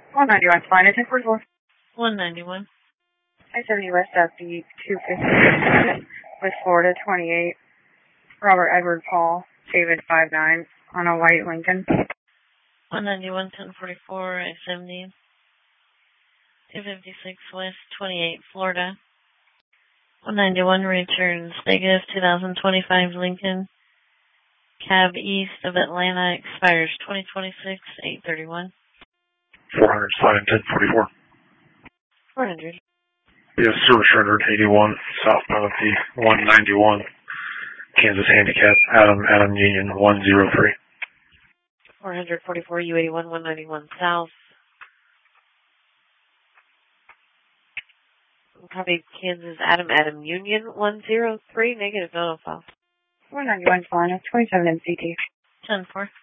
191 flying at 1044. 191. I-70 West up the 250 with Florida 28. Robert Edward Paul, David 59 on a white Lincoln. 191, 1044, I-70. 256 West 28, Florida. 191 returns negative 2025 Lincoln. Cab east of Atlanta expires 2026, 831. 400 flying 1044. 400. Yes, service rendered 81 southbound of the 191 Kansas Handicap Adam Union 103. 444 U81 191 south. Copy Kansas Adam Union 103 negative no file. 191 flying at 27 MCT. 10-4.